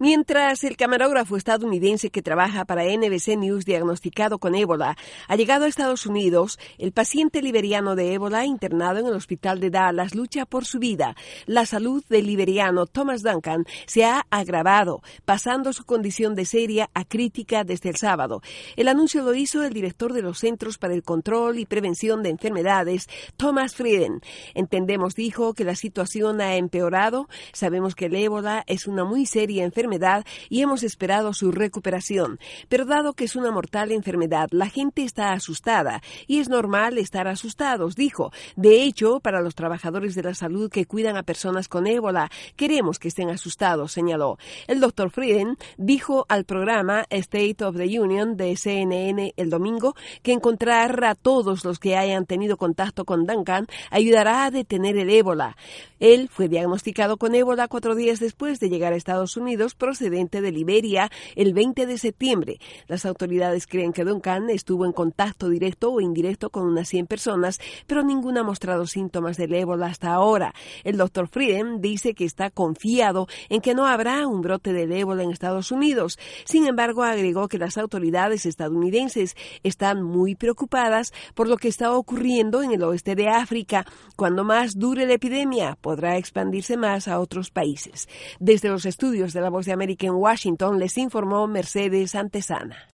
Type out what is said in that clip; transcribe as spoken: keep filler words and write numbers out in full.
Mientras el camarógrafo estadounidense que trabaja para N B C News diagnosticado con ébola ha llegado a Estados Unidos, el paciente liberiano de ébola internado en el hospital de Dallas lucha por su vida. La salud del liberiano Thomas Duncan se ha agravado, pasando su condición de seria a crítica desde el sábado. El anuncio lo hizo el director de los Centros para el Control y Prevención de Enfermedades, Thomas Frieden. Entendemos, dijo, que la situación ha empeorado. Sabemos que el ébola es una muy seria enfermedad y hemos esperado su recuperación. Pero dado que es una mortal enfermedad, la gente está asustada y es normal estar asustados, dijo. De hecho, para los trabajadores de la salud que cuidan a personas con ébola, queremos que estén asustados, señaló. El doctor Frieden dijo al programa State of the Union de C N N el domingo que encontrar a todos los que hayan tenido contacto con Duncan ayudará a detener el ébola. Él fue diagnosticado con ébola cuatro días después de llegar a Estados Unidos, procedente de Liberia, el veinte de septiembre. Las autoridades creen que Duncan estuvo en contacto directo o indirecto con unas cien personas, pero ninguno ha mostrado síntomas del ébola hasta ahora. El doctor Frieden dice que está confiado en que no habrá un brote del ébola en Estados Unidos. Sin embargo, agregó que las autoridades estadounidenses están muy preocupadas por lo que está ocurriendo en el oeste de África. Cuando más dure la epidemia, podrá expandirse más a otros países. Desde los estudios de La Voz de América en Washington, les informó Mercedes Antesana.